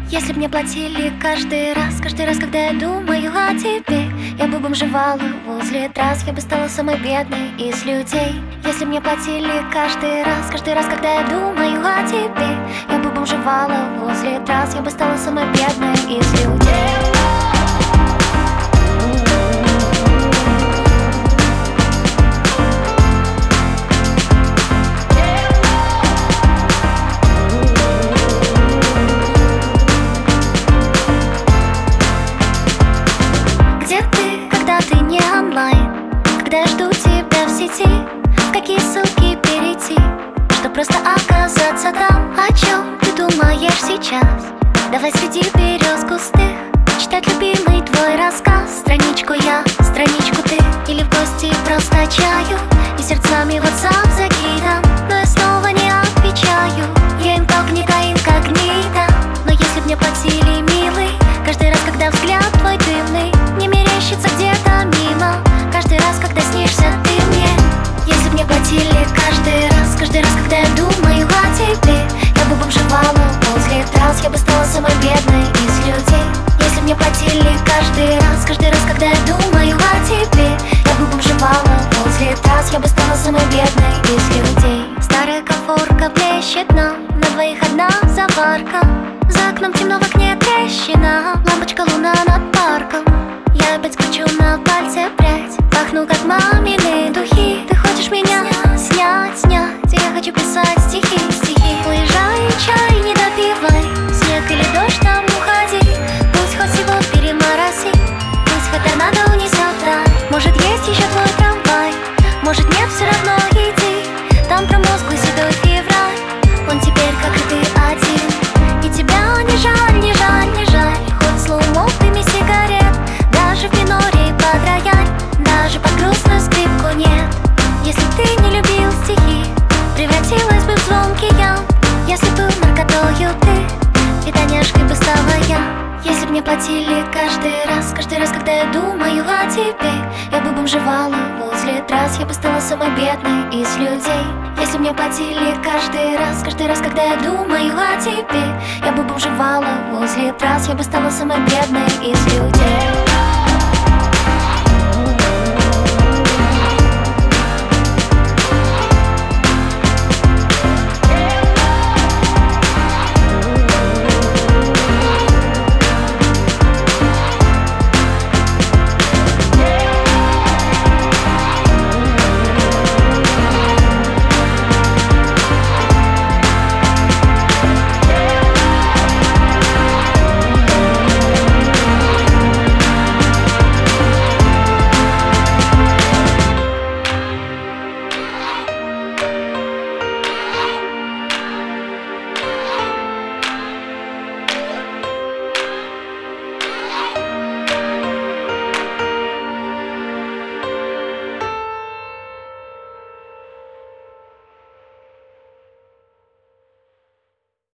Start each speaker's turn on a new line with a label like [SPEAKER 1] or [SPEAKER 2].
[SPEAKER 1] Если б мне платили каждый раз, когда я думаю о тебе, я бы бомжевала возле трасс, я бы стала самой бедной из людей. Если б мне платили каждый раз, когда я думаю о тебе, я бы бомжевала возле трасс, я бы стала самой бедной из людей. Ты не онлайн, когда я жду тебя в сети, в какие ссылки перейти, чтоб просто оказаться там. О чем ты думаешь сейчас? Давай среди берез густых читать любимый твой рассказ. Страничку я, страничку ты, или в гости просто чаю, и сердцами WhatsApp закидам, но я снова не отвечаю. Я инкогнито, но если б мне платили, милый, каждый раз, когда взгляд твой дымный не мерещится где-то мимо, каждый раз, когда снишься ты мне. Если б мне платили каждый раз, когда я думаю о тебе, я бы бомжевала возле трасс, я бы стала самой бедной из людей. Если б мне платили каждый раз, когда я думаю о тебе, я бы бомжевала возле трасс, я бы стала самой бедной из людей. Старая конфорка блещет нам, на двоих одна заварка, за окном темно, в окне трещина, лампочка луна над парком. Я опять кручу на пальце прядь, пахну как мамины духи. Ты хочешь меня снять, я хочу писать стихи. Уезжай, чай не допивай, снег или дождь, там уходи. Пусть хоть всего перемороси, пусть хоть торнадо унесет вдаль. Может есть еще твой трамвай, может нет, все равно иди. Там промозглый седой февраль, он теперь как и ты один. И тебя не жаль, не жаль, не жаль, хоть слоумо в дыме сигарет, даже в миноре под рояль, даже под грустную скрипку нет. Если б ты не любил стихи, превратилась бы в звонкий ям. Если был наркотою ты, фитоняшкой бы стала я. Если б мне платили каждый раз, когда я думаю о тебе, я бы бомжевала возле трасс, я бы стала самой бедной из людей. Если б мне платили каждый раз, когда я думаю о тебе, я бы бомжевала возле трасс, я бы стала самой бедной из людей.